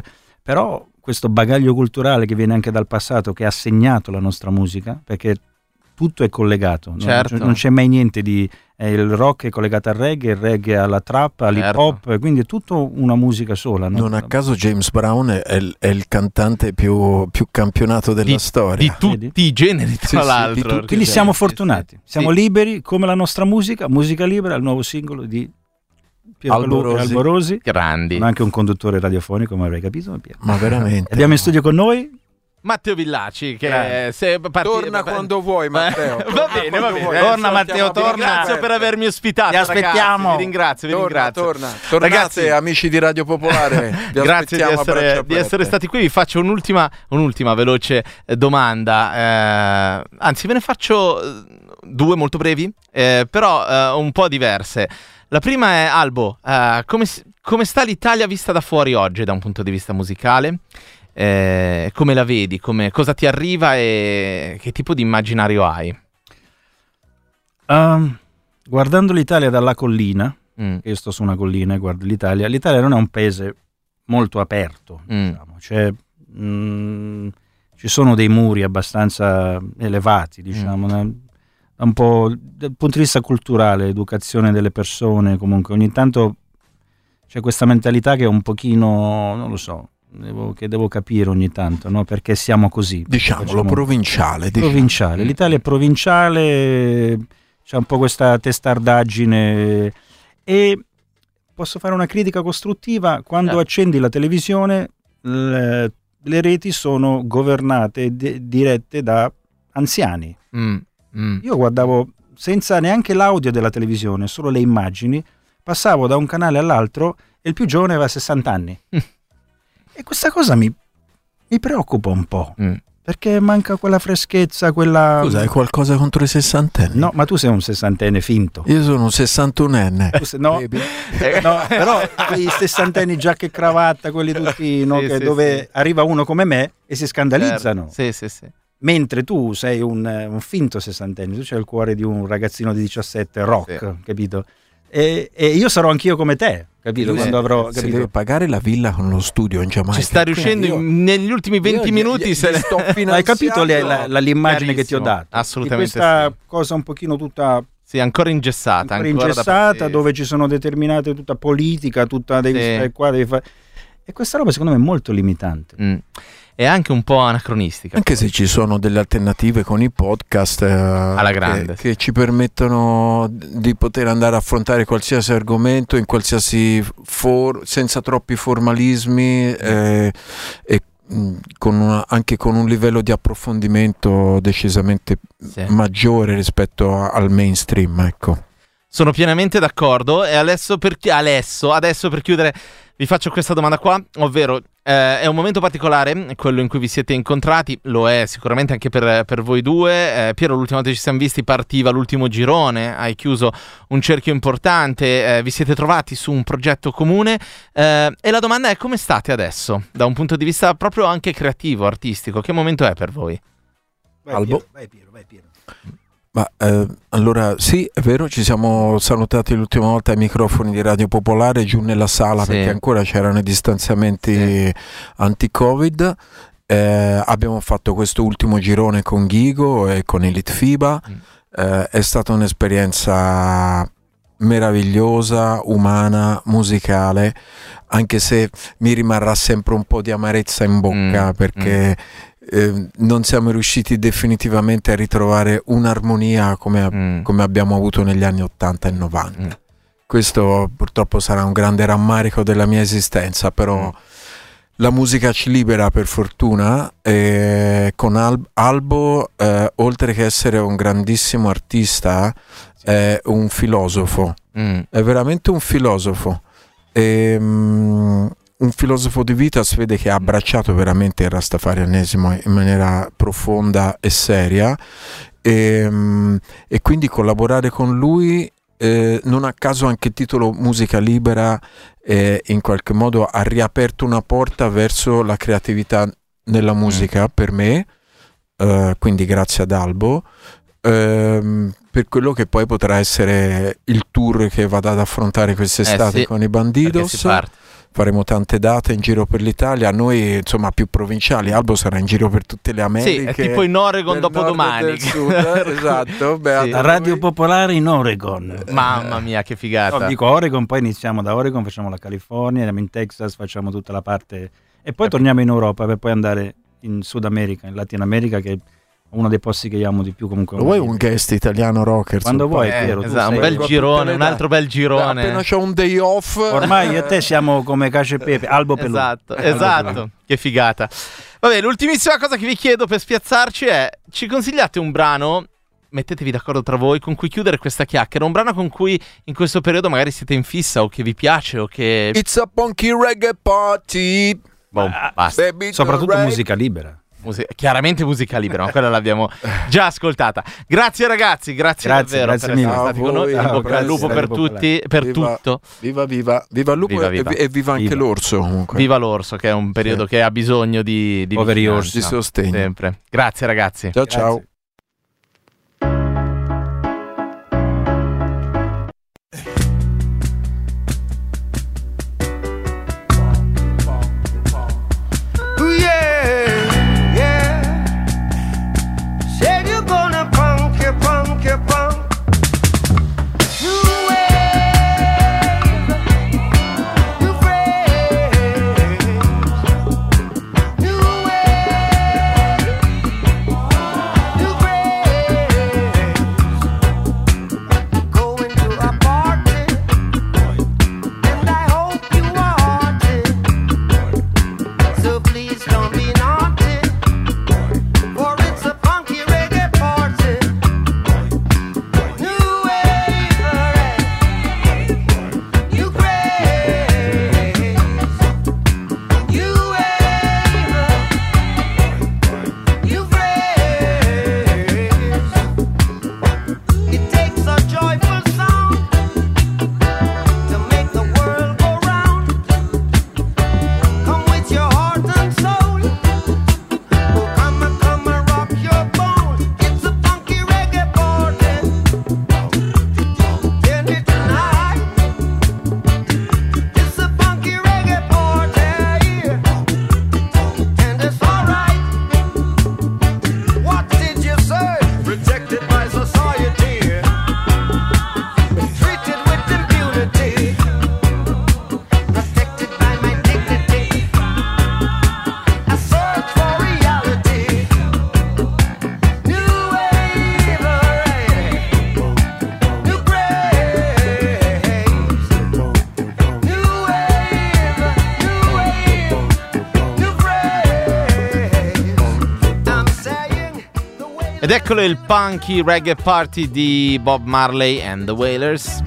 però questo bagaglio culturale che viene anche dal passato, che ha segnato la nostra musica, perché tutto è collegato, certo. non, non c'è mai niente di eh, il rock è collegato al reggae, il reggae alla trap, all'hip certo. hop, quindi è tutto una musica sola, no? Non a caso James Brown è il, è il cantante più, più campionato della di, storia di tutti Vedi? i generi, tra Sì, sì, l'altro. di tutti. Quindi Sì, siamo sì, fortunati, sì. siamo Sì. liberi come la nostra musica, musica libera, il nuovo singolo di Piero Albo Palù e Rosi. Albo Rosi, Grandi. ma anche un conduttore radiofonico, come avrei capito. Piero. Ma veramente. Abbiamo in studio con noi Matteo Villaci che Grande. se parti- Torna quando vuoi, Matteo. Va Torna bene, quando va bene. vuoi. Torna, Adesso Matteo, stiamo Vi torna. ringrazio per avermi ospitato. Ti aspettiamo. Ragazzi. Vi ringrazio, vi Torna, ringrazio. torna. Tornate, Ragazzi, amici di Radio Popolare. Vi grazie di aspettiamo a braccia essere, di aperte. essere stati qui. Vi faccio un'ultima, un'ultima veloce eh, domanda. Eh, anzi, ve ne faccio eh, due molto brevi, eh, però eh, un po' diverse. La prima è Albo, eh, come, s- come sta l'Italia vista da fuori oggi da un punto di vista musicale? Eh, come la vedi? Come, cosa ti arriva e che tipo di immaginario hai? Um, guardando l'Italia dalla collina, Mm, io sto su una collina e guardo l'Italia, l'Italia non è un paese molto aperto, Mm. diciamo. Cioè, mm, ci sono dei muri abbastanza elevati, diciamo, da- da un po' dal punto di vista culturale, educazione delle persone, comunque ogni tanto c'è questa mentalità che è un pochino, non lo so, devo- che devo capire ogni tanto, no? Perché siamo così. Diciamolo, Facciamo- provinciale. diciamo. provinciale. Mm. L'Italia è provinciale, c'è un po' questa testardaggine e posso fare una critica costruttiva, quando Eh. accendi la televisione le, le reti sono governate e di- dirette da anziani. mm, mm. Io guardavo senza neanche l'audio della televisione, solo le immagini, passavo da un canale all'altro e il più giovane aveva sessanta anni. Mm. E questa cosa mi, mi preoccupa un po', Mm. perché manca quella freschezza, quella... Scusa, hai qualcosa contro i sessantenni? No, ma tu sei un sessantenne finto. Io sono un sessantunenne. Tu sei- no, Baby. no, però quei sessantenni giacca e cravatta, quelli tutti no, Sì, che sì, dove sì. arriva uno come me e si scandalizzano. Sì, sì, sì. Mentre tu sei un, un finto sessantenne, tu c'hai il cuore di un ragazzino di diciassette rock, Sì. capito? E, e io sarò anch'io come te, capito? Lui Quando se- avrò, se capito? deve pagare la villa con lo studio in Giamaica. Ci sta riuscendo Io- in- negli ultimi venti io- minuti. io- se gli ne- sto Hai finanziando- capito le- la- la- l'immagine che ti ho Chiarissimo, dato? assolutamente Di questa sì. cosa un pochino tutta Sì, ancora ingessata. ancora ancora da- ingessata, sì, dove ci sono determinate tutta politica, tutta devi Sì. stare qua, devi fare... E questa roba secondo me è molto limitante. Mm. È anche un po' anacronistica. Anche se ci sono delle alternative con i podcast eh, Alla grande, che, sì. che ci permettono di poter andare a affrontare qualsiasi argomento in qualsiasi for- senza troppi formalismi eh, e mh, con una- anche con un livello di approfondimento decisamente Sì. maggiore rispetto a- al mainstream, ecco. Sono pienamente d'accordo. E adesso per, chi- adesso, adesso per chiudere vi faccio questa domanda qua, ovvero eh, è un momento particolare quello in cui vi siete incontrati, lo è sicuramente anche per, per voi due. eh, Piero, l'ultima volta che ci siamo visti partiva l'ultimo girone, hai chiuso un cerchio importante, eh, vi siete trovati su un progetto comune, eh, e la domanda è: come state adesso da un punto di vista proprio anche creativo, artistico? Che momento è per voi? Vai, Albo. Piero, vai Piero, vai Piero. Ma eh, allora sì, è vero, ci siamo salutati l'ultima volta ai microfoni di Radio Popolare giù nella sala, Sì. perché ancora c'erano i distanziamenti Sì. anti-Covid. Eh, abbiamo fatto questo ultimo girone con Ghigo e con Elite FIBA. Mm. Eh, è stata un'esperienza meravigliosa, umana, musicale, anche se mi rimarrà sempre un po' di amarezza in bocca, Mm, perché eh, non siamo riusciti definitivamente a ritrovare un'armonia come, Mm. come abbiamo avuto negli anni ottanta e novanta. Mm. Questo purtroppo sarà un grande rammarico della mia esistenza, però Mm. la musica ci libera, per fortuna, e con Al- Albo, eh, oltre che essere un grandissimo artista, è un filosofo, Mm. è veramente un filosofo. E, mm, un filosofo di vita, si vede che ha abbracciato veramente il rastafarianesimo in maniera profonda e seria, e, mm, e quindi collaborare con lui, eh, non a caso anche il titolo Musica Libera, eh, in qualche modo ha riaperto una porta verso la creatività nella musica per me, eh, quindi grazie ad Albo. ehm, per quello che poi potrà essere il tour che vado ad affrontare quest'estate eh sì, con i Bandidos. Faremo tante date in giro per l'Italia, noi insomma più provinciali. Albo sarà in giro per tutte le Americhe. Sì, è tipo in Oregon dopodomani. Esatto, beh, sì. Radio Popolare in Oregon. Mamma mia, che figata. No, dico Oregon, poi iniziamo da Oregon, facciamo la California, andiamo in Texas, facciamo tutta la parte e poi torniamo in Europa per poi andare in Sud America, in Latino America, che è uno dei posti che amo di più. Comunque vuoi un guest italiano rocker? Quando vuoi, eh, Piero, esatto, un bel girone, un altro bel girone. Appena c'ho un day off. Ormai io e te siamo come Cacio e Pepe, Albo Pelù. Esatto, esatto. Che figata. Vabbè, l'ultimissima cosa che vi chiedo per spiazzarci è: ci consigliate un brano, mettetevi d'accordo tra voi, con cui chiudere questa chiacchiera, un brano con cui in questo periodo magari siete in fissa o che vi piace o che... It's a punky reggae party. Boom, basta. Soprattutto musica libera. Musica, chiaramente musica libera, ma quella l'abbiamo già ascoltata. Grazie ragazzi, grazie, grazie davvero grazie per mille. essere stati con noi. In bocca al lupo per tutti, per viva, tutto. Viva viva, viva il lupo viva, viva. E, e viva anche viva. l'orso comunque. Viva l'orso, che è un periodo sì. che ha bisogno di, di poveri orsi di sostegno. Sempre. Grazie ragazzi. Ciao grazie. ciao. Ed eccolo il punky reggae party di Bob Marley and the Wailers.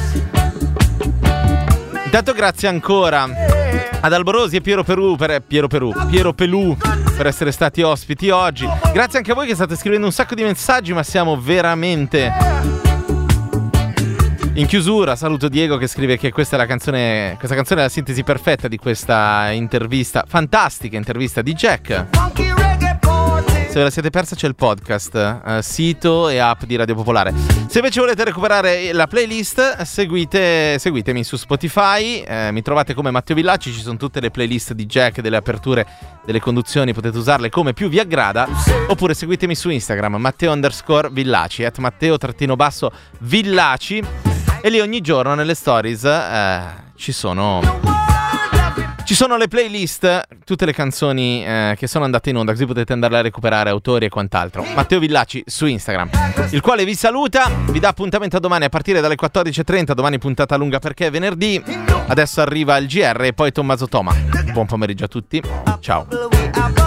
Intanto grazie ancora ad Alborosi e Piero Perù per Piero Perù, Piero Pelù per essere stati ospiti oggi. Grazie anche a voi che state scrivendo un sacco di messaggi, ma siamo veramente in chiusura. Saluto Diego che scrive che questa è la canzone, questa canzone è la sintesi perfetta di questa intervista, fantastica intervista di Jack. Se ve la siete persa c'è il podcast, uh, sito e app di Radio Popolare. Se invece volete recuperare la playlist, seguite, seguitemi su Spotify, eh, mi trovate come Matteo Villacci, ci sono tutte le playlist di Jack, delle aperture, delle conduzioni, potete usarle come più vi aggrada, oppure seguitemi su Instagram, Matteo underscore Villacci, at Matteo trattino basso Villacci, e lì ogni giorno nelle stories eh, ci sono... Ci sono le playlist, tutte le canzoni eh, che sono andate in onda, così potete andarle a recuperare, autori e quant'altro. Matteo Villacci su Instagram, il quale vi saluta, vi dà appuntamento a domani a partire dalle quattordici e trenta, domani puntata lunga perché è venerdì. Adesso arriva il G R e poi Tommaso Toma. Buon pomeriggio a tutti, ciao.